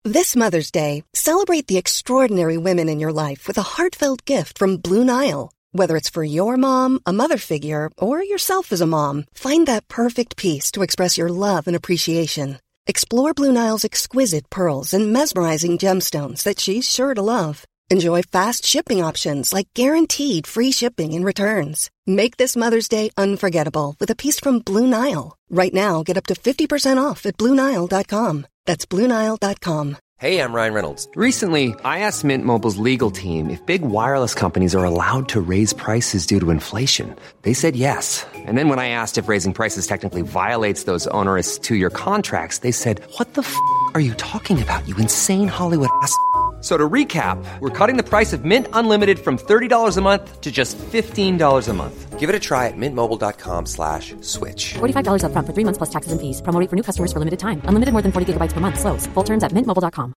This Mother's Day, celebrate the extraordinary women in your life with a heartfelt gift from Blue Nile. Whether it's for your mom, a mother figure, or yourself as a mom, find that perfect piece to express your love and appreciation. Explore Blue Nile's exquisite pearls and mesmerizing gemstones that she's sure to love. Enjoy fast shipping options like guaranteed free shipping and returns. Make this Mother's Day unforgettable with a piece from Blue Nile. Right now, get up to 50% off at BlueNile.com. That's BlueNile.com. Hey, I'm Ryan Reynolds. Recently, I asked Mint Mobile's legal team if big wireless companies are allowed to raise prices due to inflation. They said yes. And then when I asked if raising prices technically violates those onerous two-year contracts, they said, "What the f*** are you talking about, you insane Hollywood ass?" So to recap, we're cutting the price of Mint Unlimited from $30 a month to just $15 a month. Give it a try at mintmobile.com/switch. $45 up front for 3 months plus taxes and fees. Promo rate for new customers for limited time. Unlimited more than 40 gigabytes per month. Slows full terms at mintmobile.com.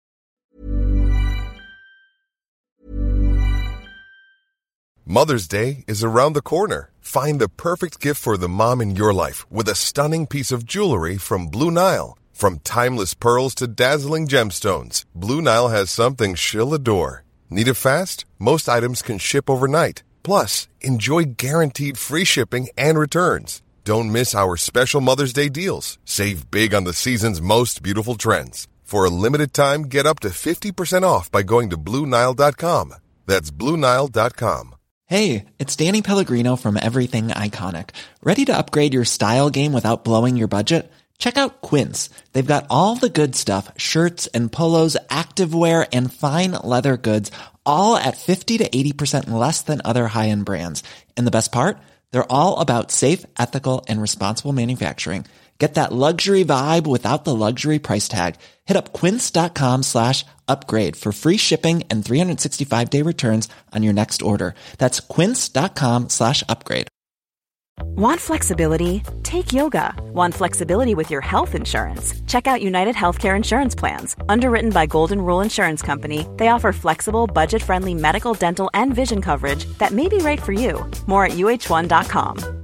Mother's Day is around the corner. Find the perfect gift for the mom in your life with a stunning piece of jewelry from Blue Nile. From timeless pearls to dazzling gemstones, Blue Nile has something she'll adore. Need it fast? Most items can ship overnight. Plus, enjoy guaranteed free shipping and returns. Don't miss our special Mother's Day deals. Save big on the season's most beautiful trends. For a limited time, get up to 50% off by going to BlueNile.com. That's BlueNile.com. Hey, it's Danny Pellegrino from Everything Iconic. Ready to upgrade your style game without blowing your budget? Check out Quince. They've got all the good stuff, shirts and polos, activewear, and fine leather goods, all at 50 to 80% less than other high-end brands. And the best part? They're all about safe, ethical, and responsible manufacturing. Get that luxury vibe without the luxury price tag. Hit up quince.com/upgrade for free shipping and 365-day returns on your next order. That's quince.com/upgrade. Want flexibility? Take yoga. Want flexibility with your health insurance? Check out United Healthcare Insurance Plans. Underwritten by Golden Rule Insurance Company, they offer flexible, budget-friendly medical, dental, and vision coverage that may be right for you. More at uh1.com.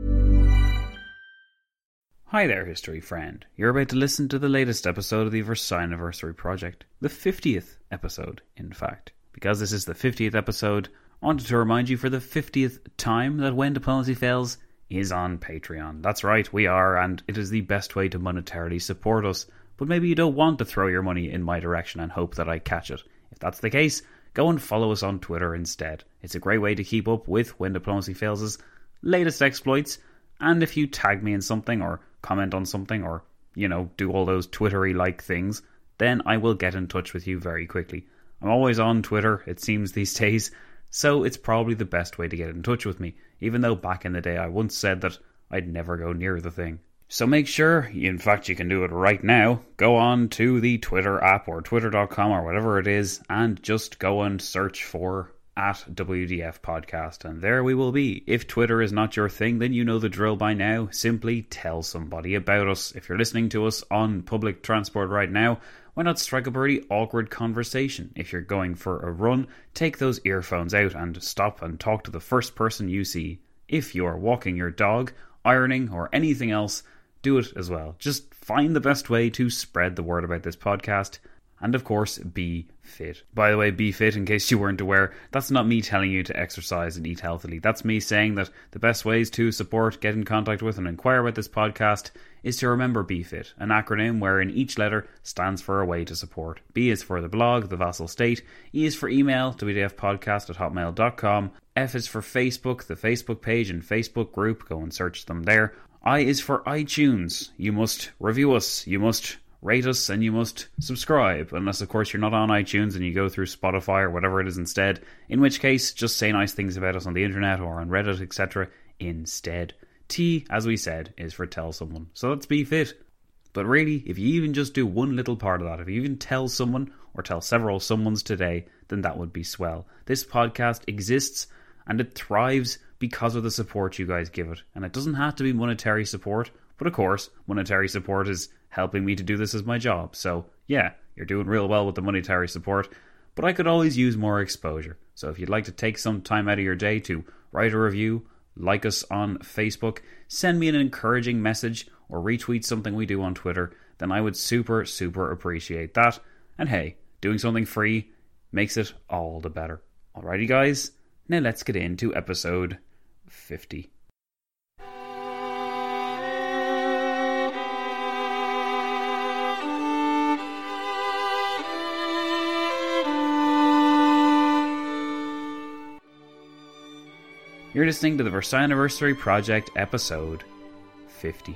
Hi there, history friend. You're about to listen to the latest episode of the Versailles Project. The 50th episode, in fact. Because this is the 50th episode, I wanted to remind you for the 50th time that When Diplomacy Fails is on Patreon. That's right, we are, and it is the best way to monetarily support us. But maybe you don't want to throw your money in my direction and hope that I catch it. If that's the case, go and follow us on Twitter instead. It's a great way to keep up with When Diplomacy Fails' latest exploits, and if you tag me in something or comment on something or, do all those Twittery-like things, then I will get in touch with you very quickly. I'm always on Twitter, it seems these days, so it's probably the best way to get in touch with me, even though back in the day I once said that I'd never go near the thing. So make sure, in fact you can do it right now, go on to the Twitter app or twitter.com or whatever it is, and just go and search for @WDF Podcast, and there we will be. If Twitter is not your thing, then you know the drill by now. Simply tell somebody about us. If you're listening to us on public transport right now, why not strike a pretty awkward conversation? If you're going for a run, take those earphones out and stop and talk to the first person you see. If you're walking your dog, ironing, or anything else, do it as well. Just find the best way to spread the word about this podcast. And of course, be fit. By the way, be fit, in case you weren't aware, that's not me telling you to exercise and eat healthily. That's me saying that the best ways to support, get in contact with, and inquire about this podcast is to remember Be Fit, an acronym wherein each letter stands for a way to support. B is for the blog, The Vassal State. E is for email, wdfpodcast@hotmail.com. F is for Facebook, the Facebook page and Facebook group. Go and search them there. I is for iTunes. You must review us. You must rate us, and you must subscribe, unless of course you're not on iTunes and you go through Spotify or whatever it is instead, in which case just say nice things about us on the internet or on Reddit, etc. instead. T, as we said, is for tell someone, so let's be fit. But really, if you even just do one little part of that, if you even tell someone or tell several someones today, then that would be swell. This podcast exists and it thrives because of the support you guys give it, and it doesn't have to be monetary support, but of course monetary support is helping me to do this as my job. So yeah, you're doing real well with the monetary support, but I could always use more exposure. So if you'd like to take some time out of your day to write a review, like us on Facebook, send me an encouraging message, or retweet something we do on Twitter, then I would super appreciate that. And hey, doing something free makes it all the better. Alrighty guys, now let's get into episode 50. You're listening to the Versaniversary Project episode 50.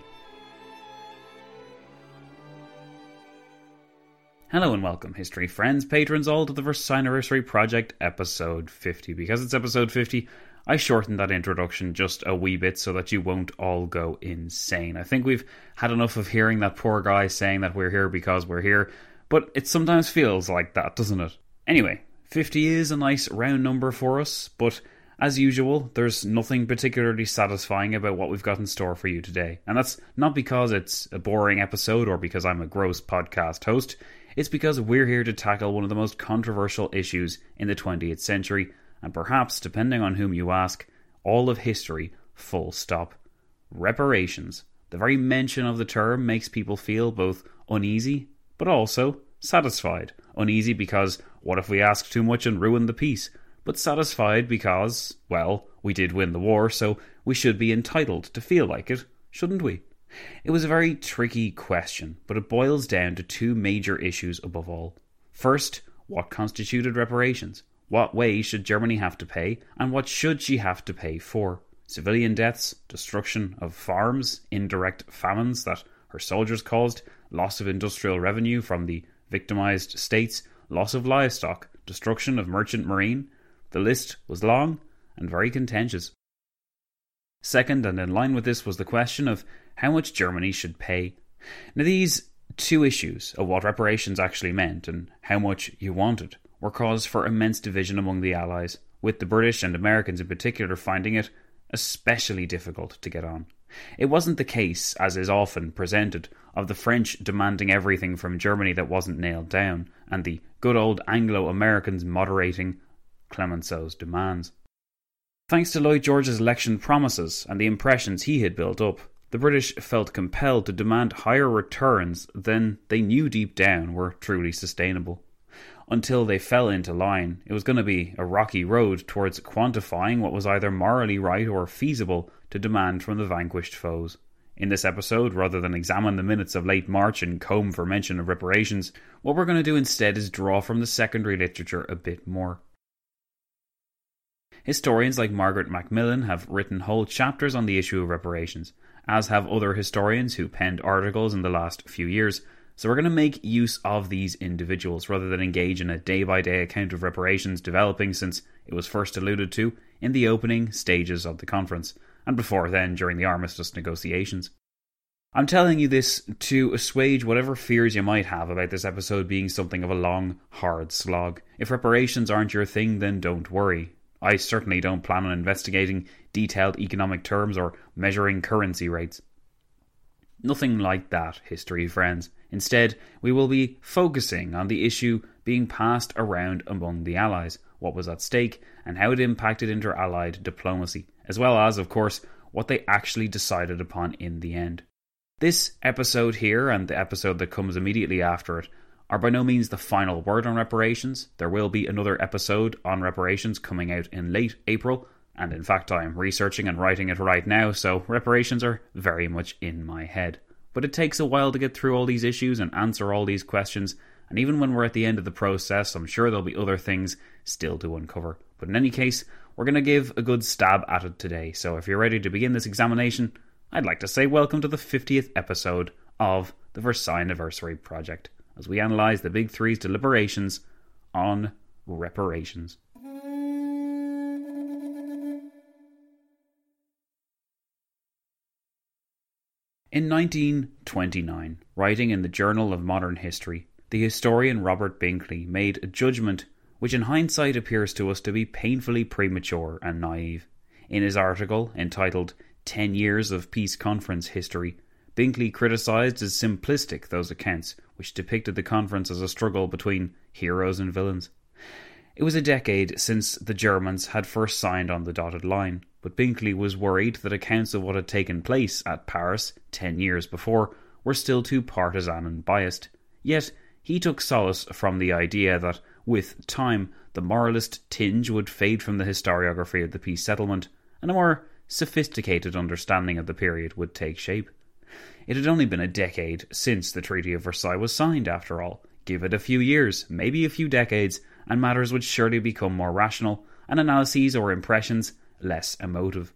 Hello and welcome, history friends, patrons, all to the Versaniversary Project episode 50. Because it's episode 50, I shortened that introduction just a wee bit so that you won't all go insane. I think we've had enough of hearing that poor guy saying that we're here because we're here, but it sometimes feels like that, doesn't it? Anyway, 50 is a nice round number for us, but as usual, there's nothing particularly satisfying about what we've got in store for you today. And that's not because it's a boring episode or because I'm a gross podcast host. It's because we're here to tackle one of the most controversial issues in the 20th century, and perhaps, depending on whom you ask, all of history, full stop. Reparations. The very mention of the term makes people feel both uneasy, but also satisfied. Uneasy because, what if we ask too much and ruin the peace? But satisfied because, well, we did win the war, so we should be entitled to feel like it, shouldn't we? It was a very tricky question, but it boils down to two major issues above all. First, what constituted reparations? What way should Germany have to pay, and what should she have to pay for? Civilian deaths, destruction of farms, indirect famines that her soldiers caused, loss of industrial revenue from the victimized states, loss of livestock, destruction of merchant marine. The list was long and very contentious. Second, and in line with this, was the question of how much Germany should pay. Now, these two issues of what reparations actually meant and how much you wanted were cause for immense division among the Allies, with the British and Americans in particular finding it especially difficult to get on. It wasn't the case, as is often presented, of the French demanding everything from Germany that wasn't nailed down, and the good old Anglo-Americans moderating Clemenceau's demands. Thanks to Lloyd George's election promises and the impressions he had built up, the British felt compelled to demand higher returns than they knew deep down were truly sustainable. Until they fell into line, it was going to be a rocky road towards quantifying what was either morally right or feasible to demand from the vanquished foes. In this episode, rather than examine the minutes of late March and comb for mention of reparations, what we're going to do instead is draw from the secondary literature a bit more. Historians like Margaret Macmillan have written whole chapters on the issue of reparations, as have other historians who penned articles in the last few years, so we're going to make use of these individuals rather than engage in a day-by-day account of reparations developing since it was first alluded to in the opening stages of the conference, and before then during the armistice negotiations. I'm telling you this to assuage whatever fears you might have about this episode being something of a long, hard slog. If reparations aren't your thing, then don't worry. I certainly don't plan on investigating detailed economic terms or measuring currency rates. Nothing like that, history friends. Instead, we will be focusing on the issue being passed around among the Allies, what was at stake, and how it impacted inter-Allied diplomacy, as well as, of course, what they actually decided upon in the end. This episode here, and the episode that comes immediately after it, are by no means the final word on reparations. There will be another episode on reparations coming out in late April, and in fact I am researching and writing it right now, so reparations are very much in my head. But it takes a while to get through all these issues and answer all these questions, and even when we're at the end of the process, I'm sure there'll be other things still to uncover. But in any case, we're going to give a good stab at it today, so if you're ready to begin this examination, I'd like to say welcome to the 50th episode of the Versaniversary Project, as we analyse the Big Three's deliberations on reparations. In 1929, writing in the Journal of Modern History, the historian Robert Binkley made a judgment which in hindsight appears to us to be painfully premature and naive. In his article, entitled 10 Years of Peace Conference History, Binkley criticised as simplistic those accounts which depicted the conference as a struggle between heroes and villains. It was a decade since the Germans had first signed on the dotted line, but Binkley was worried that accounts of what had taken place at Paris 10 years before were still too partisan and biased. Yet, He took solace from the idea that, with time, the moralist tinge would fade from the historiography of the peace settlement, and a more sophisticated understanding of the period would take shape. It had only been a decade since the Treaty of Versailles was signed, after all. Give it a few years, maybe a few decades, and matters would surely become more rational, and analyses or impressions less emotive.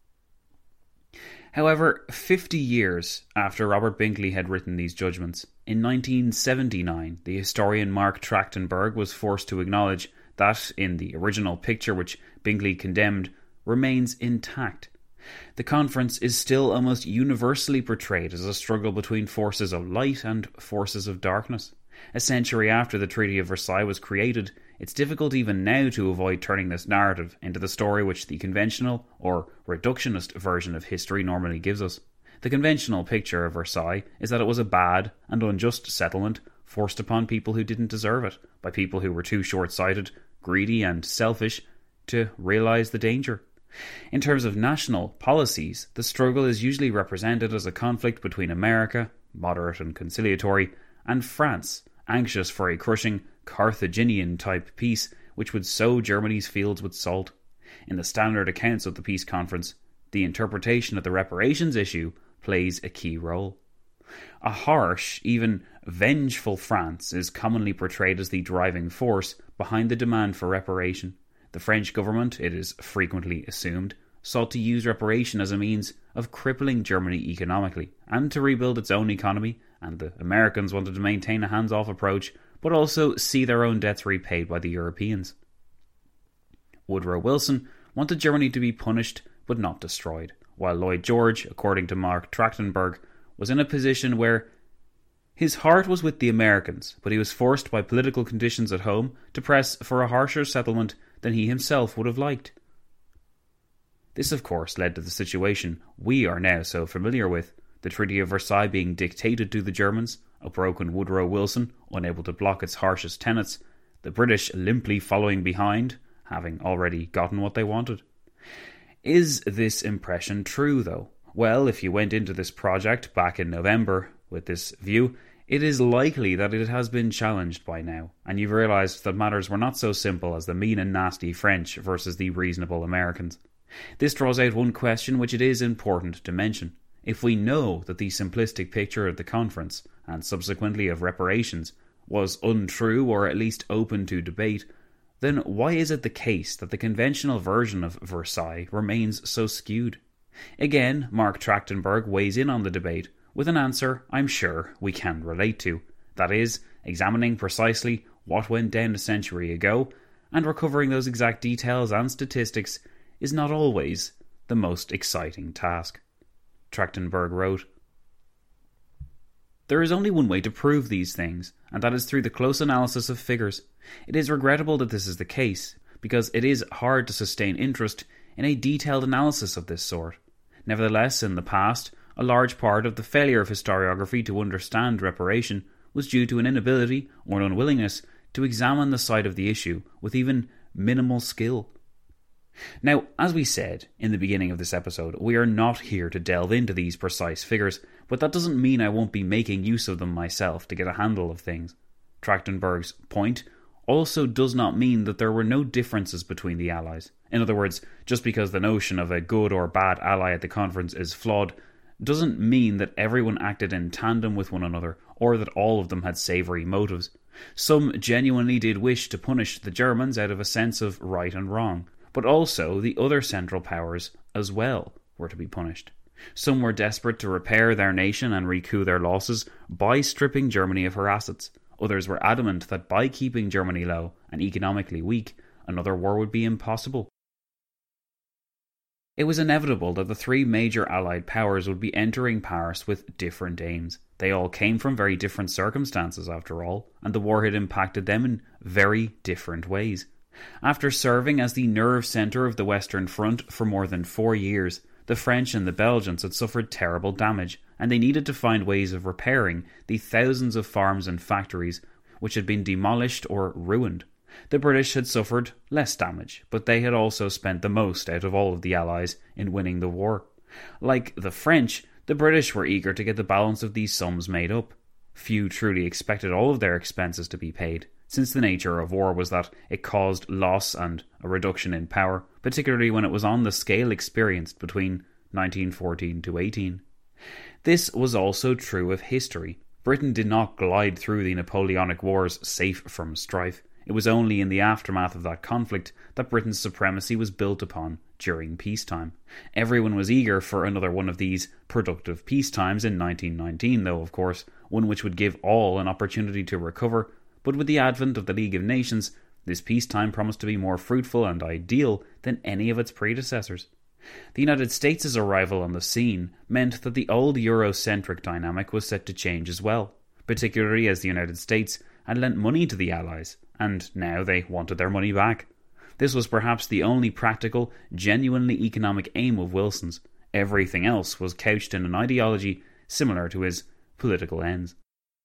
However, 50 years after Robert Binkley had written these judgments, in 1979, the historian Mark Trachtenberg was forced to acknowledge that, in the original picture which Binkley condemned, remains intact. The conference is still almost universally portrayed as a struggle between forces of light and forces of darkness. A century after the Treaty of Versailles was created, it's difficult even now to avoid turning this narrative into the story which the conventional or reductionist version of history normally gives us. The conventional picture of Versailles is that it was a bad and unjust settlement forced upon people who didn't deserve it, by people who were too short-sighted, greedy and selfish to realise the danger. In terms of national policies, the struggle is usually represented as a conflict between America, moderate and conciliatory, and France, anxious for a crushing Carthaginian-type peace which would sow Germany's fields with salt. In the standard accounts of the peace conference, the interpretation of the reparations issue plays a key role. A harsh, even vengeful France is commonly portrayed as the driving force behind the demand for reparation. The French government, it is frequently assumed, sought to use reparation as a means of crippling Germany economically and to rebuild its own economy, and the Americans wanted to maintain a hands-off approach but also see their own debts repaid by the Europeans. Woodrow Wilson wanted Germany to be punished but not destroyed, while Lloyd George, according to Mark Trachtenberg, was in a position where his heart was with the Americans, but he was forced by political conditions at home to press for a harsher settlement than he himself would have liked. This, of course, led to the situation we are now so familiar with, the Treaty of Versailles being dictated to the Germans, a broken Woodrow Wilson unable to block its harshest tenets, the British limply following behind, having already gotten what they wanted. Is this impression true, though? Well, if you went into this project back in November with this view, it is likely that it has been challenged by now, and you've realised that matters were not so simple as the mean and nasty French versus the reasonable Americans. This draws out one question which it is important to mention. If we know that the simplistic picture of the conference, and subsequently of reparations, was untrue or at least open to debate, then why is it the case that the conventional version of Versailles remains so skewed? Again, Mark Trachtenberg weighs in on the debate with an answer I'm sure we can relate to. That is, examining precisely what went down a century ago and recovering those exact details and statistics is not always the most exciting task. Trachtenberg wrote, "There is only one way to prove these things, and that is through the close analysis of figures. It is regrettable that this is the case, because it is hard to sustain interest in a detailed analysis of this sort. Nevertheless, in the past, a large part of the failure of historiography to understand reparation was due to an inability or an unwillingness to examine the side of the issue with even minimal skill. Now, as we said in the beginning of this episode, we are not here to delve into these precise figures, but that doesn't mean I won't be making use of them myself to get a handle of things. Trachtenberg's point also does not mean that there were no differences between the allies. In other words, just because the notion of a good or bad ally at the conference is flawed, doesn't mean that everyone acted in tandem with one another, or that all of them had savoury motives. Some genuinely did wish to punish the Germans out of a sense of right and wrong, but also the other Central Powers as well were to be punished. Some were desperate to repair their nation and recoup their losses by stripping Germany of her assets. Others were adamant that by keeping Germany low and economically weak, another war would be impossible. It was inevitable that the three major Allied powers would be entering Paris with different aims. They all came from very different circumstances, after all, and the war had impacted them in very different ways. After serving as the nerve centre of the Western Front for more than 4 years, the French and the Belgians had suffered terrible damage, and they needed to find ways of repairing the thousands of farms and factories which had been demolished or ruined. The British had suffered less damage, but they had also spent the most out of all of the Allies in winning the war. Like the French, the British were eager to get the balance of these sums made up. Few truly expected all of their expenses to be paid, since the nature of war was that it caused loss and a reduction in power, particularly when it was on the scale experienced between 1914 to 18. This was also true of history. Britain did not glide through the Napoleonic Wars safe from strife. It was only in the aftermath of that conflict that Britain's supremacy was built upon during peacetime. Everyone was eager for another one of these productive peacetimes in 1919, though, of course, one which would give all an opportunity to recover. But with the advent of the League of Nations, this peacetime promised to be more fruitful and ideal than any of its predecessors. The United States' arrival on the scene meant that the old Eurocentric dynamic was set to change as well, particularly as the United States had lent money to the Allies, and now they wanted their money back. This was perhaps the only practical, genuinely economic aim of Wilson's. Everything else was couched in an ideology similar to his political ends.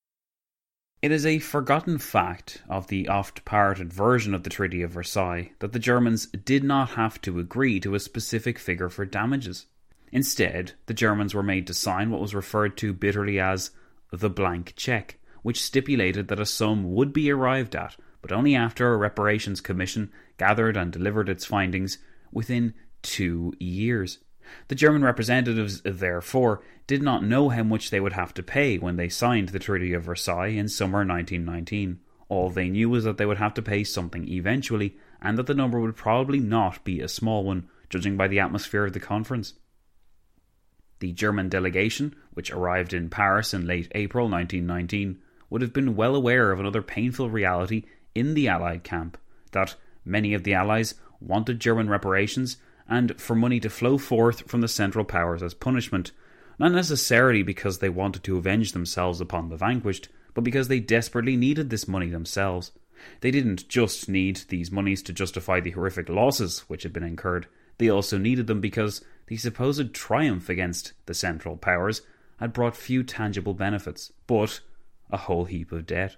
It is a forgotten fact of the oft-parroted version of the Treaty of Versailles that the Germans did not have to agree to a specific figure for damages. Instead, the Germans were made to sign what was referred to bitterly as the blank cheque, which stipulated that a sum would be arrived at, but only after a reparations commission gathered and delivered its findings within 2 years. The German representatives, therefore, did not know how much they would have to pay when they signed the Treaty of Versailles in summer 1919. All they knew was that they would have to pay something eventually, and that the number would probably not be a small one, judging by the atmosphere of the conference. The German delegation, which arrived in Paris in late April 1919, would have been well aware of another painful reality in the Allied camp, that many of the Allies wanted German reparations and for money to flow forth from the Central Powers as punishment, not necessarily because they wanted to avenge themselves upon the vanquished, but because they desperately needed this money themselves. They didn't just need these monies to justify the horrific losses which had been incurred, they also needed them because the supposed triumph against the Central Powers had brought few tangible benefits, but a whole heap of debt.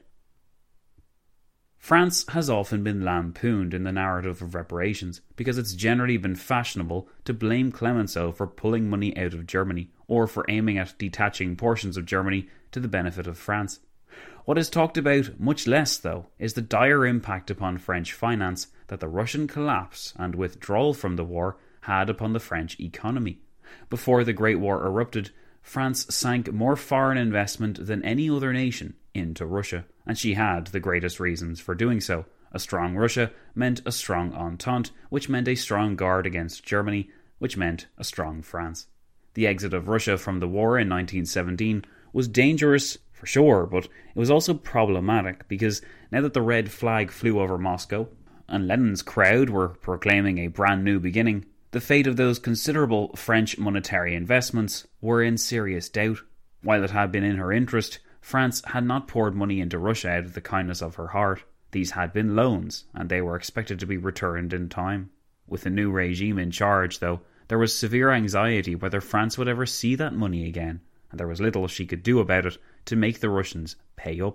France has often been lampooned in the narrative of reparations because it's generally been fashionable to blame Clemenceau for pulling money out of Germany or for aiming at detaching portions of Germany to the benefit of France. What is talked about much less, though, is the dire impact upon French finance that the Russian collapse and withdrawal from the war had upon the French economy. Before the Great War erupted, France sank more foreign investment than any other nation into Russia, and she had the greatest reasons for doing so. A strong Russia meant a strong Entente, which meant a strong guard against Germany, which meant a strong France. The exit of Russia from the war in 1917 was dangerous, for sure, but it was also problematic because now that the red flag flew over Moscow and Lenin's crowd were proclaiming a brand new beginning, the fate of those considerable French monetary investments were in serious doubt. While it had been in her interest, France had not poured money into Russia out of the kindness of her heart. These had been loans, and they were expected to be returned in time. With the new regime in charge, though, there was severe anxiety whether France would ever see that money again, and there was little she could do about it to make the Russians pay up.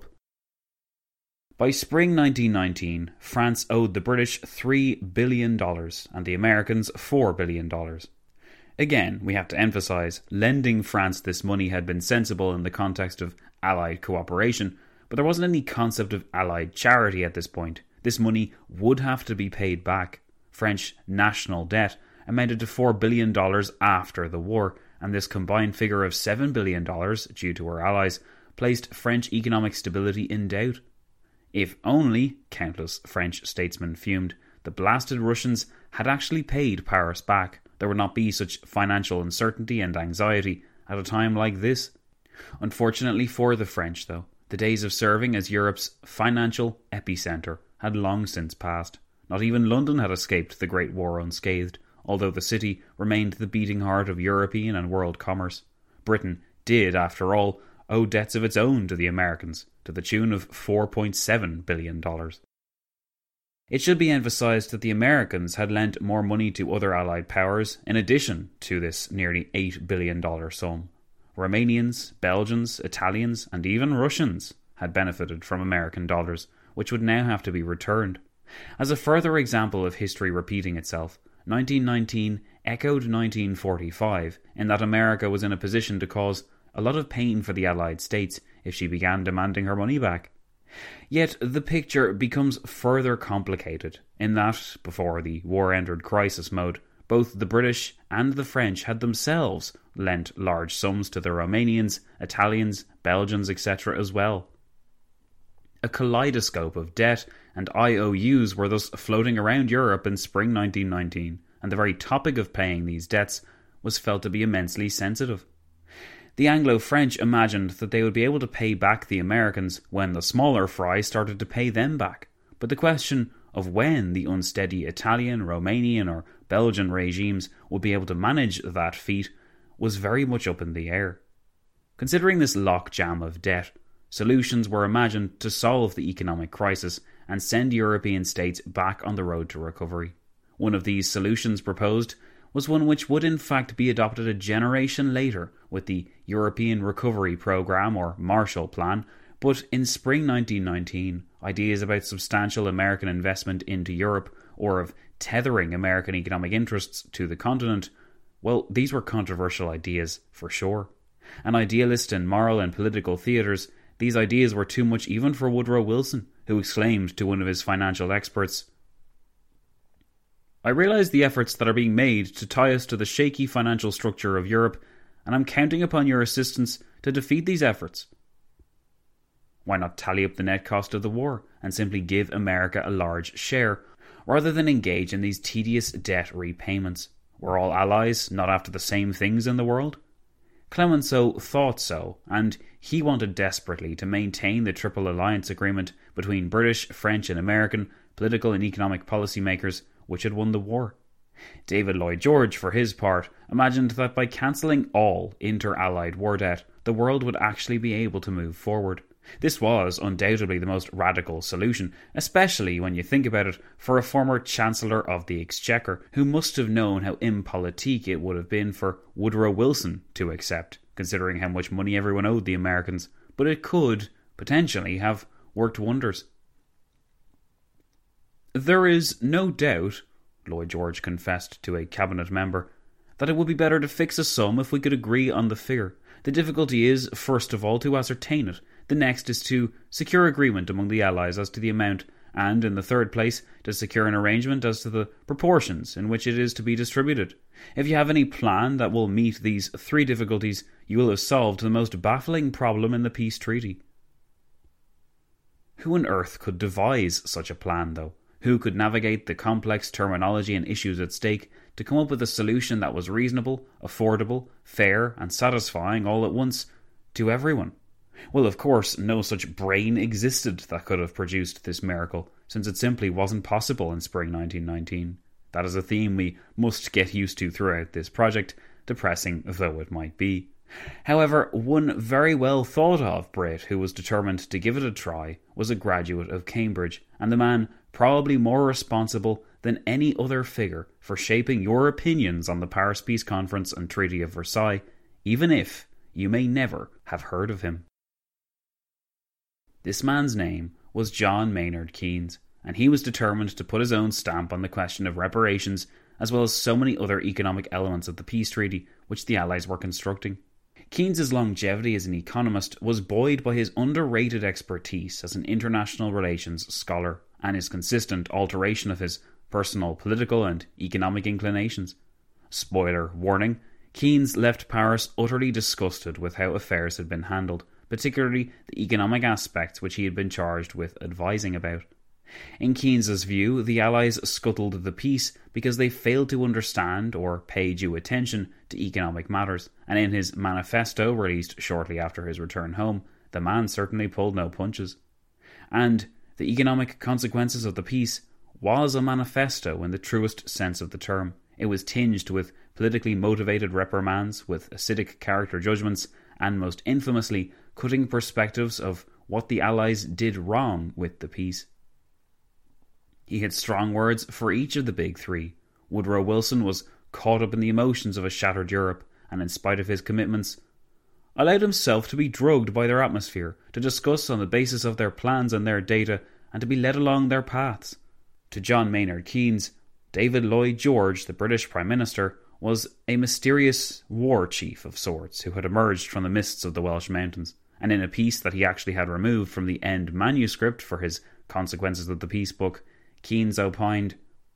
By spring 1919, France owed the British $3 billion and the Americans $4 billion. Again, we have to emphasise, lending France this money had been sensible in the context of Allied cooperation, but there wasn't any concept of Allied charity at this point. This money would have to be paid back. French national debt amounted to $4 billion after the war, and this combined figure of $7 billion, due to her allies, placed French economic stability in doubt. If only, countless French statesmen fumed, the blasted Russians had actually paid Paris back, there would not be such financial uncertainty and anxiety at a time like this. Unfortunately for the French, though, the days of serving as Europe's financial epicentre had long since passed. Not even London had escaped the Great War unscathed, although the city remained the beating heart of European and world commerce. Britain did, after all, owe debts of its own to the Americans, to the tune of $4.7 billion. It should be emphasised that the Americans had lent more money to other Allied powers in addition to this nearly $8 billion sum. Romanians, Belgians, Italians, and even Russians had benefited from American dollars, which would now have to be returned. As a further example of history repeating itself, 1919 echoed 1945 in that America was in a position to cause a lot of pain for the Allied states if she began demanding her money back. Yet the picture becomes further complicated in that, before the war entered crisis mode, both the British and the French had themselves lent large sums to the Romanians, Italians, Belgians, etc. as well. A kaleidoscope of debt and IOUs were thus floating around Europe in spring 1919, and the very topic of paying these debts was felt to be immensely sensitive. The Anglo-French imagined that they would be able to pay back the Americans when the smaller fry started to pay them back, but the question of when the unsteady Italian, Romanian or Belgian regimes would be able to manage that feat was very much up in the air. Considering this logjam of debt, solutions were imagined to solve the economic crisis and send European states back on the road to recovery. One of these solutions proposed was one which would in fact be adopted a generation later with the European Recovery Programme or Marshall Plan, but in spring 1919, ideas about substantial American investment into Europe or of tethering American economic interests to the continent, well, these were controversial ideas for sure. An idealist in moral and political theatres, these ideas were too much even for Woodrow Wilson, who exclaimed to one of his financial experts, "I realise the efforts that are being made to tie us to the shaky financial structure of Europe, and I'm counting upon your assistance to defeat these efforts." Why not tally up the net cost of the war and simply give America a large share, rather than engage in these tedious debt repayments? Were all allies not after the same things in the world? Clemenceau thought so, and he wanted desperately to maintain the Triple Alliance Agreement between British, French and American political and economic policymakers which had won the war. David Lloyd George, for his part, imagined that by cancelling all inter-allied war debt, the world would actually be able to move forward. This was undoubtedly the most radical solution, especially when you think about it, for a former Chancellor of the Exchequer, who must have known how impolitique it would have been for Woodrow Wilson to accept, considering how much money everyone owed the Americans, but it could, potentially, have worked wonders. "There is no doubt," Lloyd George confessed to a cabinet member, "that it would be better to fix a sum if we could agree on the figure. The difficulty is, first of all, to ascertain it. The next is to secure agreement among the Allies as to the amount, and, in the third place, to secure an arrangement as to the proportions in which it is to be distributed. If you have any plan that will meet these three difficulties, you will have solved the most baffling problem in the peace treaty." Who on earth could devise such a plan, though? Who could navigate the complex terminology and issues at stake to come up with a solution that was reasonable, affordable, fair, and satisfying all at once to everyone? Well, of course, no such brain existed that could have produced this miracle, since it simply wasn't possible in spring 1919. That is a theme we must get used to throughout this project, depressing though it might be. However, one very well thought of Brit who was determined to give it a try was a graduate of Cambridge, and the man probably more responsible than any other figure for shaping your opinions on the Paris Peace Conference and Treaty of Versailles, even if you may never have heard of him. This man's name was John Maynard Keynes, and he was determined to put his own stamp on the question of reparations, as well as so many other economic elements of the peace treaty which the Allies were constructing. Keynes's longevity as an economist was buoyed by his underrated expertise as an international relations scholar and his consistent alteration of his personal political and economic inclinations. Spoiler warning, Keynes left Paris utterly disgusted with how affairs had been handled, particularly the economic aspects which he had been charged with advising about. In Keynes's view, the Allies scuttled the peace because they failed to understand or pay due attention to economic matters, and in his manifesto released shortly after his return home, the man certainly pulled no punches. And the economic consequences of the peace was a manifesto in the truest sense of the term. It was tinged with politically motivated reprimands, with acidic character judgments, and most infamously, cutting perspectives of what the Allies did wrong with the peace. He had strong words for each of the big three. Woodrow Wilson was caught up in the emotions of a shattered Europe, and in spite of his commitments, allowed himself to be drugged by their atmosphere, to discuss on the basis of their plans and their data, and to be led along their paths. To John Maynard Keynes, David Lloyd George, the British Prime Minister, was a mysterious war chief of sorts who had emerged from the mists of the Welsh mountains, and in a piece that he actually had removed from the end manuscript for his Consequences of the Peace book, Keynes opined,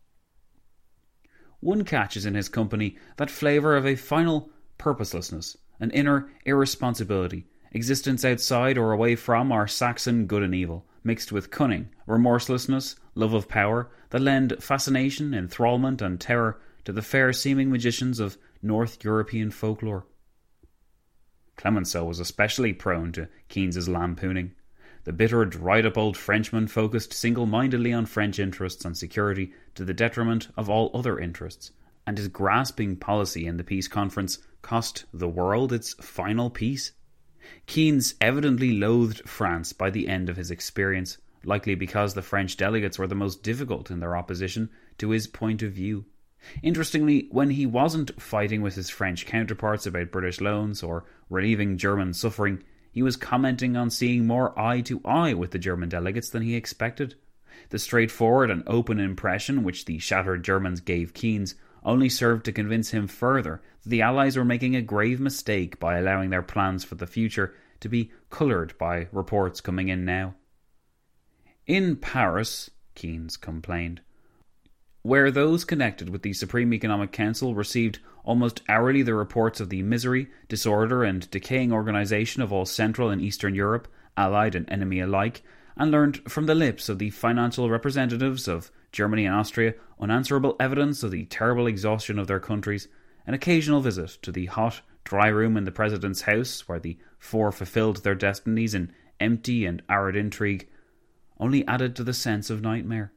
"One catches in his company that flavour of a final purposelessness, an inner irresponsibility, existence outside or away from our Saxon good and evil, mixed with cunning, remorselessness, love of power, that lend fascination, enthrallment and terror to the fair-seeming magicians of North European folklore." Clemenceau was especially prone to Keynes's lampooning. The bitter, dried-up old Frenchman focused single-mindedly on French interests and security to the detriment of all other interests, and his grasping policy in the peace conference cost the world its final peace. Keynes evidently loathed France by the end of his experience, likely because the French delegates were the most difficult in their opposition to his point of view. Interestingly, when he wasn't fighting with his French counterparts about British loans or relieving German suffering, he was commenting on seeing more eye to eye with the German delegates than he expected. The straightforward and open impression which the shattered Germans gave Keynes only served to convince him further that the Allies were making a grave mistake by allowing their plans for the future to be coloured by reports coming in now. "In Paris," Keynes complained, "where those connected with the Supreme Economic Council received almost hourly the reports of the misery, disorder and decaying organisation of all Central and Eastern Europe, allied and enemy alike, and learned from the lips of the financial representatives of Germany and Austria unanswerable evidence of the terrible exhaustion of their countries, an occasional visit to the hot, dry room in the President's house, where the four fulfilled their destinies in empty and arid intrigue, only added to the sense of nightmare."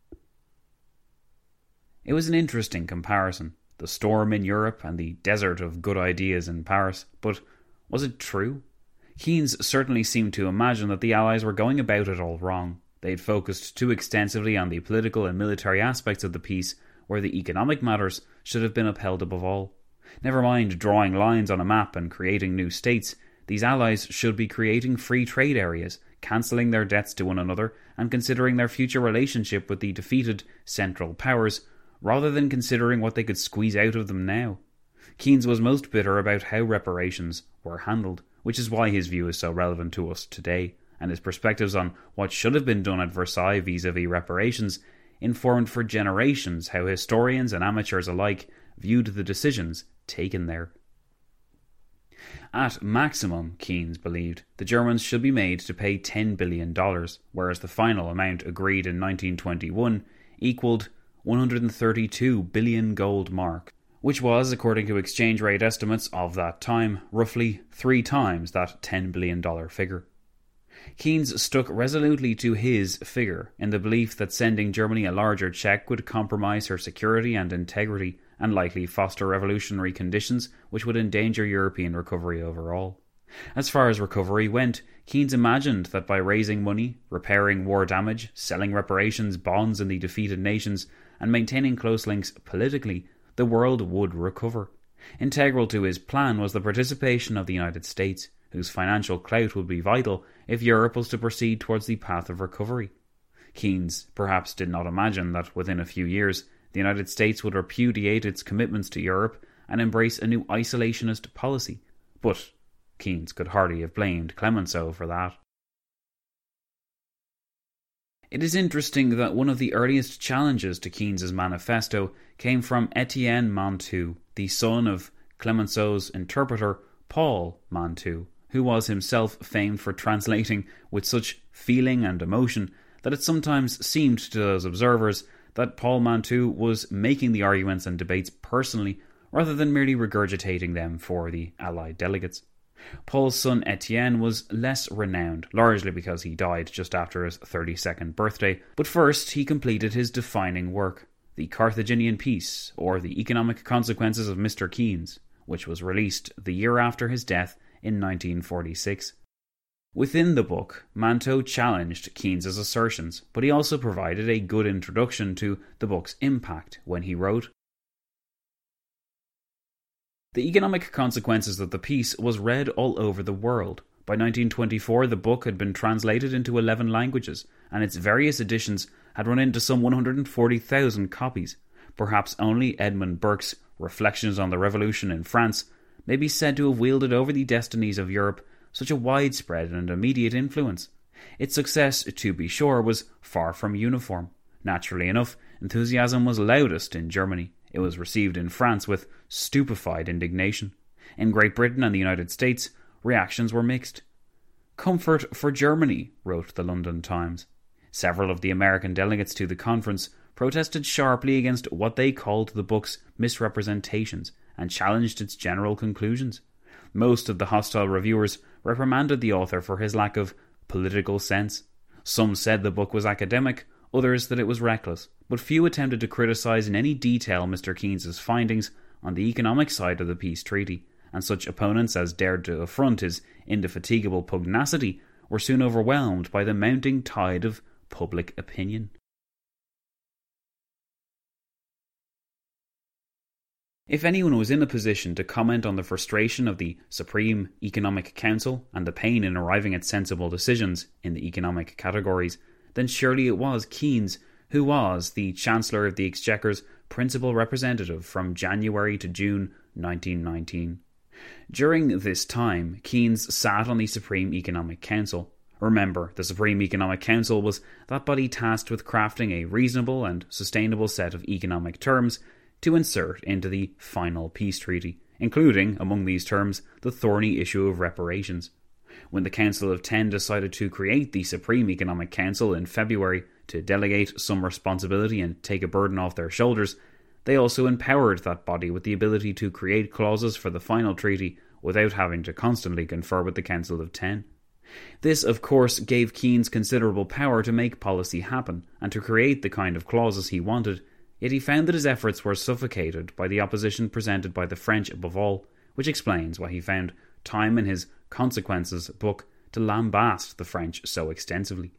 It was an interesting comparison, the storm in Europe and the desert of good ideas in Paris, but was it true? Keynes certainly seemed to imagine that the Allies were going about it all wrong. They had focused too extensively on the political and military aspects of the peace, where the economic matters should have been upheld above all. Never mind drawing lines on a map and creating new states, these Allies should be creating free trade areas, cancelling their debts to one another, and considering their future relationship with the defeated Central Powers, rather than considering what they could squeeze out of them now. Keynes was most bitter about how reparations were handled, which is why his view is so relevant to us today, and his perspectives on what should have been done at Versailles vis-à-vis reparations informed for generations how historians and amateurs alike viewed the decisions taken there. At maximum, Keynes believed, the Germans should be made to pay $10 billion, whereas the final amount agreed in 1921 equalled 132 billion gold mark, which was, according to exchange rate estimates of that time, roughly 3 times that $10 billion figure. Keynes stuck resolutely to his figure, in the belief that sending Germany a larger cheque would compromise her security and integrity, and likely foster revolutionary conditions which would endanger European recovery overall. As far as recovery went, Keynes imagined that by raising money, repairing war damage, selling reparations bonds in the defeated nations, and maintaining close links politically, the world would recover. Integral to his plan was the participation of the United States, whose financial clout would be vital if Europe was to proceed towards the path of recovery. Keynes perhaps did not imagine that within a few years the United States would repudiate its commitments to Europe and embrace a new isolationist policy, but Keynes could hardly have blamed Clemenceau for that. It is interesting that one of the earliest challenges to Keynes's manifesto came from Etienne Mantoux, the son of Clemenceau's interpreter Paul Mantoux, who was himself famed for translating with such feeling and emotion that it sometimes seemed to those observers that Paul Mantoux was making the arguments and debates personally rather than merely regurgitating them for the Allied delegates. Paul's son Etienne was less renowned, largely because he died just after his 32nd birthday, but first he completed his defining work, The Carthaginian Peace, or The Economic Consequences of Mr. Keynes, which was released the year after his death in 1946. Within the book, Mantoux challenged Keynes's assertions, but he also provided a good introduction to the book's impact when he wrote, "The Economic Consequences of the Peace was read all over the world. By 1924, the book had been translated into 11 languages, and its various editions had run into some 140,000 copies. Perhaps only Edmund Burke's Reflections on the Revolution in France may be said to have wielded over the destinies of Europe such a widespread and immediate influence. Its success, to be sure, was far from uniform. Naturally enough, enthusiasm was loudest in Germany. It was received in France with stupefied indignation. In Great Britain and the United States, reactions were mixed. "Comfort for Germany," wrote the London Times. Several of the American delegates to the conference protested sharply against what they called the book's misrepresentations and challenged its general conclusions. Most of the hostile reviewers reprimanded the author for his lack of political sense. Some said the book was academic, others that it was reckless, but few attempted to criticise in any detail Mr. Keynes's findings on the economic side of the peace treaty, and such opponents as dared to affront his indefatigable pugnacity were soon overwhelmed by the mounting tide of public opinion. If anyone was in a position to comment on the frustration of the Supreme Economic Council and the pain in arriving at sensible decisions in the economic categories, then surely it was Keynes, who was the Chancellor of the Exchequer's principal representative from January to June 1919. During this time, Keynes sat on the Supreme Economic Council. Remember, the Supreme Economic Council was that body tasked with crafting a reasonable and sustainable set of economic terms to insert into the final peace treaty, including, among these terms, the thorny issue of reparations. When the Council of Ten decided to create the Supreme Economic Council in February to delegate some responsibility and take a burden off their shoulders, they also empowered that body with the ability to create clauses for the final treaty without having to constantly confer with the Council of Ten. This, of course, gave Keynes considerable power to make policy happen and to create the kind of clauses he wanted, yet he found that his efforts were suffocated by the opposition presented by the French above all, which explains why he found time in his Consequences book to lambast the French so extensively.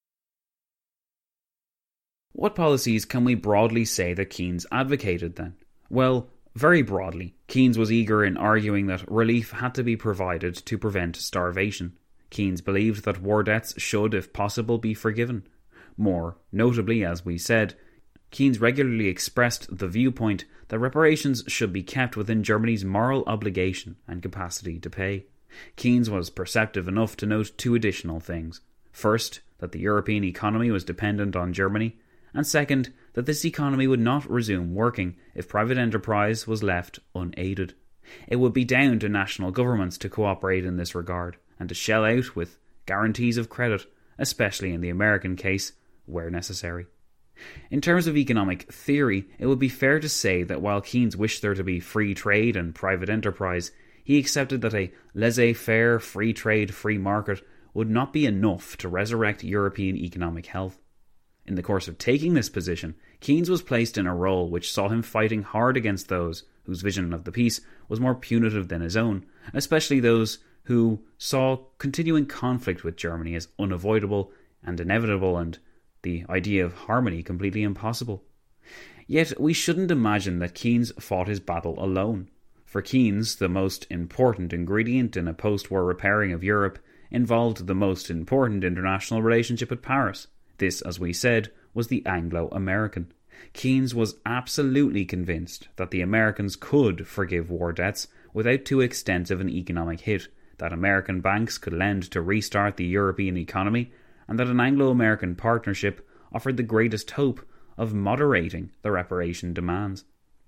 What policies can we broadly say that Keynes advocated then? Well, very broadly, Keynes was eager in arguing that relief had to be provided to prevent starvation. Keynes believed that war debts should, if possible, be forgiven. More notably, as we said, Keynes regularly expressed the viewpoint that reparations should be kept within Germany's moral obligation and capacity to pay. Keynes was perceptive enough to note two additional things. First, that the European economy was dependent on Germany, and second, that this economy would not resume working if private enterprise was left unaided. It would be down to national governments to cooperate in this regard, and to shell out with guarantees of credit, especially in the American case, where necessary. In terms of economic theory, it would be fair to say that while Keynes wished there to be free trade and private enterprise, he accepted that a laissez-faire, free trade, free market would not be enough to resurrect European economic health. In the course of taking this position, Keynes was placed in a role which saw him fighting hard against those whose vision of the peace was more punitive than his own, especially those who saw continuing conflict with Germany as unavoidable and inevitable, and the idea of harmony completely impossible. Yet we shouldn't imagine that Keynes fought his battle alone. For Keynes, the most important ingredient in a post-war repairing of Europe involved the most important international relationship at Paris. This, as we said, was the Anglo-American. Keynes was absolutely convinced that the Americans could forgive war debts without too extensive an economic hit, that American banks could lend to restart the European economy, and that an Anglo-American partnership offered the greatest hope of moderating the reparation demands.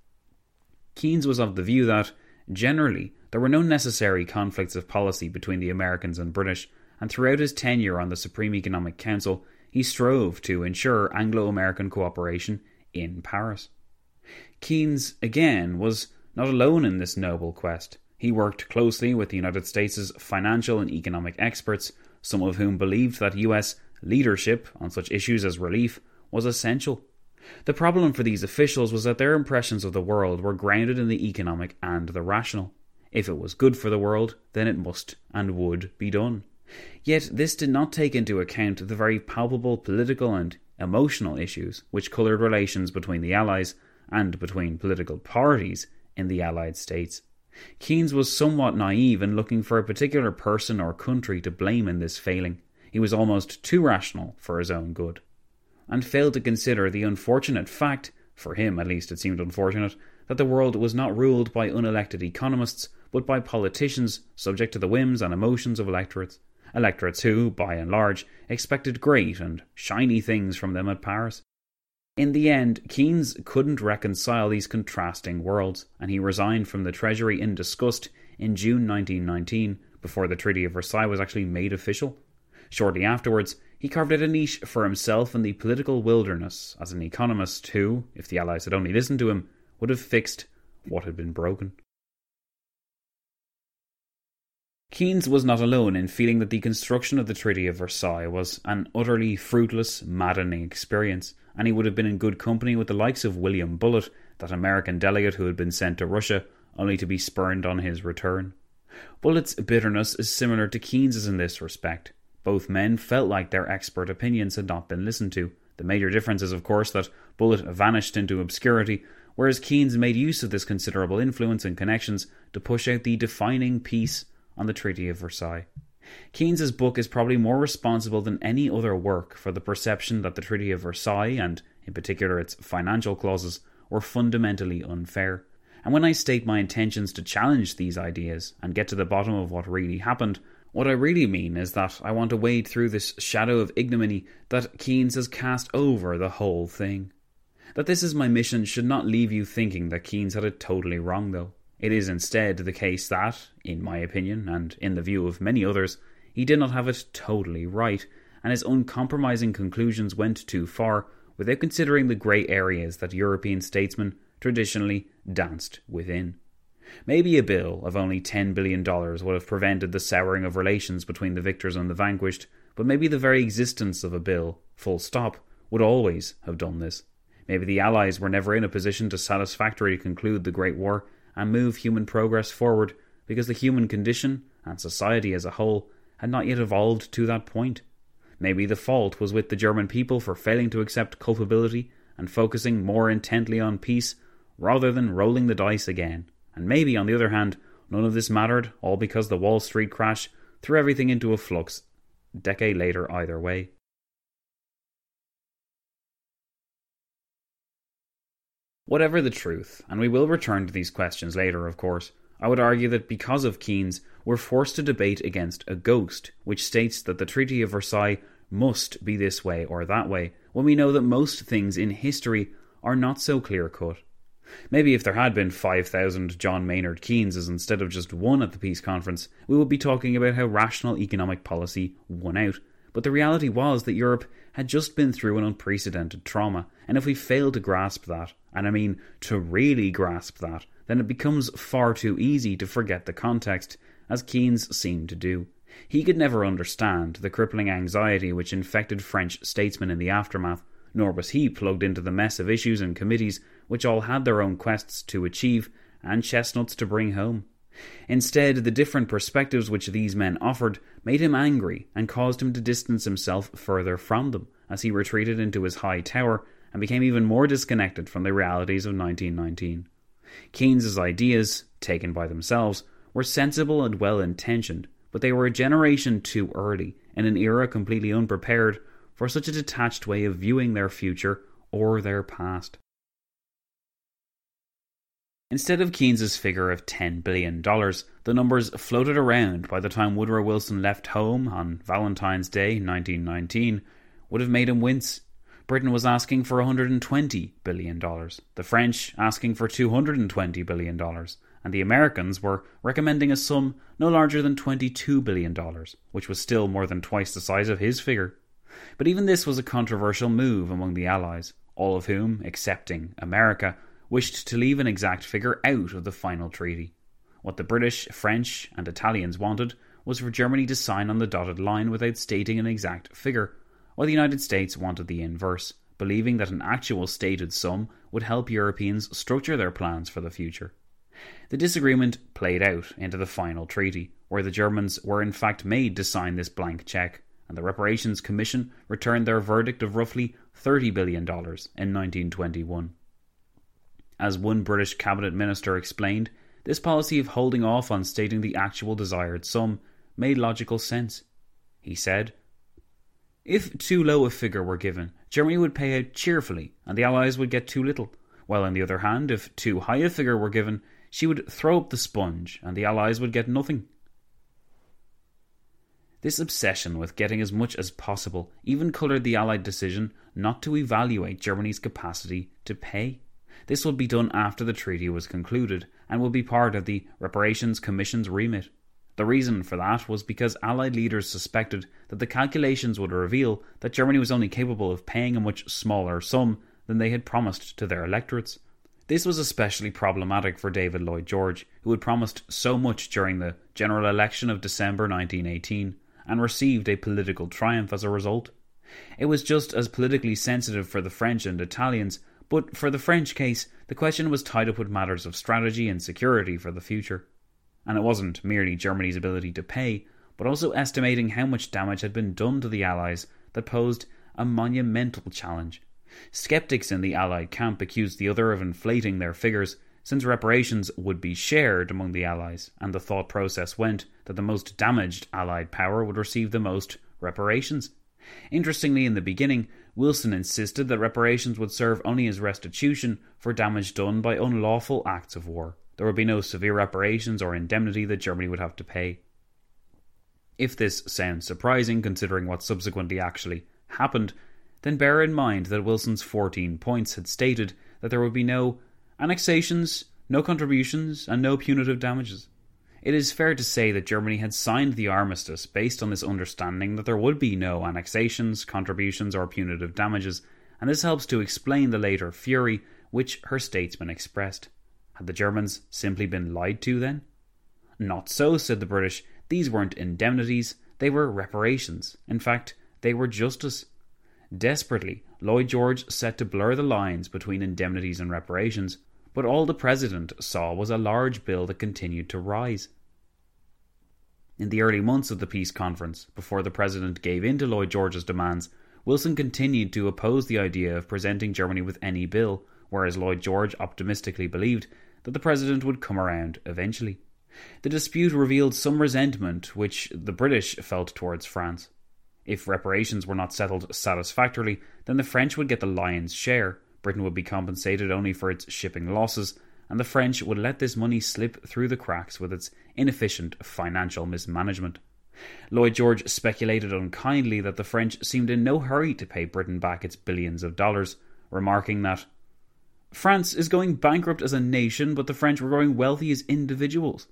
Keynes was of the view that, generally, there were no necessary conflicts of policy between the Americans and British, and throughout his tenure on the Supreme Economic Council, he strove to ensure Anglo-American cooperation in Paris. Keynes, again, was not alone in this noble quest. He worked closely with the United States' financial and economic experts, some of whom believed that US leadership on such issues as relief was essential. The problem for these officials was that their impressions of the world were grounded in the economic and the rational. If it was good for the world, then it must and would be done. Yet this did not take into account the very palpable political and emotional issues which coloured relations between the Allies and between political parties in the Allied States. Keynes was somewhat naive in looking for a particular person or country to blame in this failing. He was almost too rational for his own good, and failed to consider the unfortunate fact For him, at least, it seemed unfortunate that the world was not ruled by unelected economists, but by politicians subject to the whims and emotions of electorates who, by and large, expected great and shiny things from them at Paris. In the end, Keynes couldn't reconcile these contrasting worlds, and he resigned from the Treasury in disgust in June 1919, before the Treaty of Versailles was actually made official. Shortly afterwards, he carved out a niche for himself in the political wilderness as an economist who, if the Allies had only listened to him, would have fixed what had been broken. Keynes was not alone in feeling that the construction of the Treaty of Versailles was an utterly fruitless, maddening experience, and he would have been in good company with the likes of William Bullitt, that American delegate who had been sent to Russia, only to be spurned on his return. Bullitt's bitterness is similar to Keynes's in this respect. Both men felt like their expert opinions had not been listened to. The major difference is, of course, that Bullitt vanished into obscurity, whereas Keynes made use of this considerable influence and connections to push out the defining piece on the Treaty of Versailles. Keynes's book is probably more responsible than any other work for the perception that the Treaty of Versailles, and in particular its financial clauses, were fundamentally unfair. And when I state my intentions to challenge these ideas and get to the bottom of what really happened, what I really mean is that I want to wade through this shadow of ignominy that Keynes has cast over the whole thing. That this is my mission should not leave you thinking that Keynes had it totally wrong, though. It is instead the case that, in my opinion, and in the view of many others, he did not have it totally right, and his uncompromising conclusions went too far without considering the grey areas that European statesmen traditionally danced within. Maybe a bill of only $10 billion would have prevented the souring of relations between the victors and the vanquished, but maybe the very existence of a bill, full stop, would always have done this. Maybe the Allies were never in a position to satisfactorily conclude the Great War and move human progress forward because the human condition, and society as a whole, had not yet evolved to that point. Maybe the fault was with the German people for failing to accept culpability and focusing more intently on peace rather than rolling the dice again. And maybe, on the other hand, none of this mattered, all because the Wall Street crash threw everything into a flux a decade later either way. Whatever the truth, and we will return to these questions later, of course, I would argue that because of Keynes, we're forced to debate against a ghost, which states that the Treaty of Versailles must be this way or that way, when we know that most things in history are not so clear-cut. Maybe if there had been 5,000 John Maynard Keyneses instead of just one at the peace conference, we would be talking about how rational economic policy won out. But the reality was that Europe had just been through an unprecedented trauma, and if we fail to grasp that, and I mean to really grasp that, then it becomes far too easy to forget the context, as Keynes seemed to do. He could never understand the crippling anxiety which infected French statesmen in the aftermath, nor was he plugged into the mess of issues and committees which all had their own quests to achieve and chestnuts to bring home. Instead, the different perspectives which these men offered made him angry and caused him to distance himself further from them, as he retreated into his high tower and became even more disconnected from the realities of 1919. Keynes's ideas, taken by themselves, were sensible and well-intentioned, but they were a generation too early, in an era completely unprepared for such a detached way of viewing their future or their past. Instead of Keynes's figure of $10 billion, the numbers floated around by the time Woodrow Wilson left home on Valentine's Day 1919 would have made him wince. Britain was asking for $120 billion, the French asking for $220 billion, and the Americans were recommending a sum no larger than $22 billion, which was still more than twice the size of his figure. But even this was a controversial move among the Allies, all of whom, excepting America, wished to leave an exact figure out of the final treaty. What the British, French and Italians wanted was for Germany to sign on the dotted line without stating an exact figure, while the United States wanted the inverse, believing that an actual stated sum would help Europeans structure their plans for the future. The disagreement played out into the final treaty, where the Germans were in fact made to sign this blank cheque, and the Reparations Commission returned their verdict of roughly $30 billion in 1921. As one British cabinet minister explained, this policy of holding off on stating the actual desired sum made logical sense. He said, "If too low a figure were given, Germany would pay out cheerfully and the Allies would get too little. while on the other hand, if too high a figure were given, she would throw up the sponge and the Allies would get nothing. This obsession with getting as much as possible even coloured the Allied decision not to evaluate Germany's capacity to pay. This would be done after the treaty was concluded and would be part of the Reparations Commission's remit. The reason for that was because Allied leaders suspected that the calculations would reveal that Germany was only capable of paying a much smaller sum than they had promised to their electorates. This was especially problematic for David Lloyd George, who had promised so much during the general election of December 1918 and received a political triumph as a result. It was just as politically sensitive for the French and Italians, but for the French case, the question was tied up with matters of strategy and security for the future. And it wasn't merely Germany's ability to pay, but also estimating how much damage had been done to the Allies that posed a monumental challenge. Skeptics in the Allied camp accused the other of inflating their figures, since reparations would be shared among the Allies, and the thought process went that the most damaged Allied power would receive the most reparations. Interestingly, in the beginning, Wilson insisted that reparations would serve only as restitution for damage done by unlawful acts of war. There would be no severe reparations or indemnity that Germany would have to pay. If this sounds surprising, considering what subsequently actually happened, then bear in mind that Wilson's 14 points had stated that there would be no annexations, no contributions, and no punitive damages. It is fair to say that Germany had signed the armistice based on this understanding that there would be no annexations, contributions, or punitive damages, and this helps to explain the later fury which her statesmen expressed. Had the Germans simply been lied to then? Not so, said the British. These weren't indemnities, they were reparations. In fact, they were justice. Desperately, Lloyd George set to blur the lines between indemnities and reparations, but all the President saw was a large bill that continued to rise. In the early months of the peace conference, before the President gave in to Lloyd George's demands, Wilson continued to oppose the idea of presenting Germany with any bill, whereas Lloyd George optimistically believed that the President would come around eventually. The dispute revealed some resentment which the British felt towards France. If reparations were not settled satisfactorily, then the French would get the lion's share, Britain would be compensated only for its shipping losses, and the French would let this money slip through the cracks with its inefficient financial mismanagement. Lloyd George speculated unkindly that the French seemed in no hurry to pay Britain back its billions of dollars, remarking that France is going bankrupt as a nation, but the French were growing wealthy as individuals.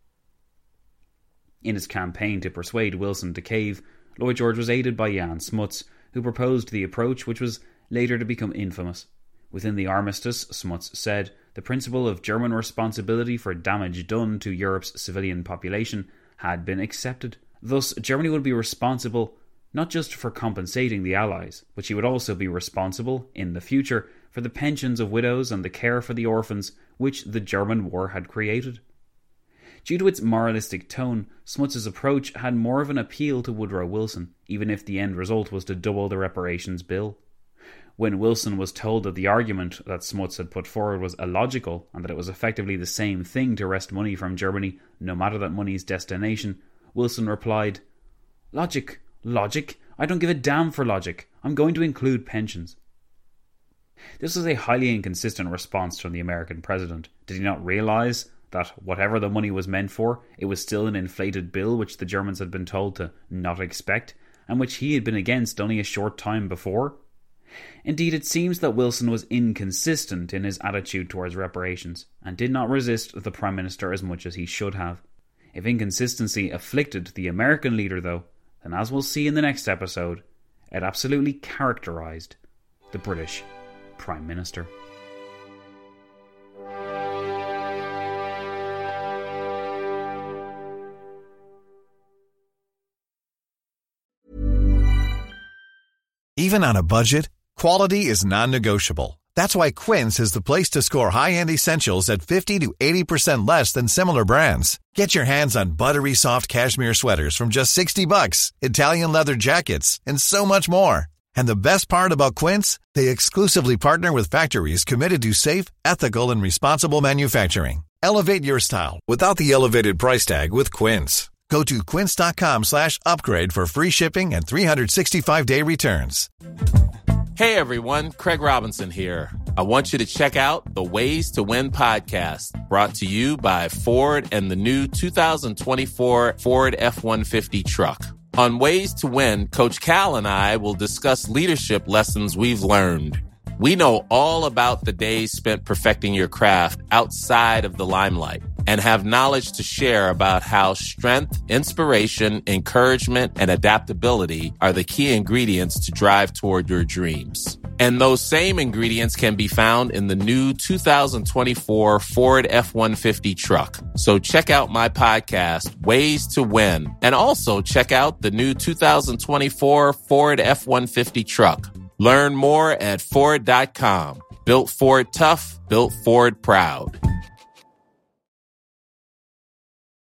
In his campaign to persuade Wilson to cave, Lloyd George was aided by Jan Smuts, who proposed the approach which was later to become infamous. Within the armistice, Smuts said, the principle of German responsibility for damage done to Europe's civilian population had been accepted. Thus, Germany would be responsible not just for compensating the Allies, but she would also be responsible, in the future, for the pensions of widows and the care for the orphans which the German war had created. Due to its moralistic tone, Smuts' approach had more of an appeal to Woodrow Wilson, even if the end result was to double the reparations bill. When Wilson was told that the argument that Smuts had put forward was illogical and that it was effectively the same thing to wrest money from Germany, no matter that money's destination, Wilson replied, Logic? I don't give a damn for logic. I'm going to include pensions." This was a highly inconsistent response from the American president. Did he not realise that whatever the money was meant for, it was still an inflated bill which the Germans had been told to not expect, and which he had been against only a short time before? Indeed, it seems that Wilson was inconsistent in his attitude towards reparations, and did not resist the Prime Minister as much as he should have. If inconsistency afflicted the American leader, though, then as we'll see in the next episode, it absolutely characterised the British Prime Minister. Even on a budget, quality is non-negotiable. That's why Quince is the place to score high-end essentials at 50 to 80% less than similar brands. Get your hands on buttery soft cashmere sweaters from just $60, Italian leather jackets, and so much more. And the best part about Quince, they exclusively partner with factories committed to safe, ethical, and responsible manufacturing. Elevate your style without the elevated price tag with Quince. Go to quince.com/upgrade for free shipping and 365-day returns. Hey everyone, Craig Robinson here. I want you to check out the Ways to Win podcast, brought to you by Ford and the new 2024 Ford F-150 truck. On Ways to Win, Coach Cal and I will discuss leadership lessons we've learned. We know all about the days spent perfecting your craft outside of the limelight and have knowledge to share about how strength, inspiration, encouragement, and adaptability are the key ingredients to drive toward your dreams. And those same ingredients can be found in the new 2024 Ford F-150 truck. So check out my podcast, Ways to Win, and also check out the new 2024 Ford F-150 truck. Learn more at Ford.com. Built Ford tough, built Ford proud.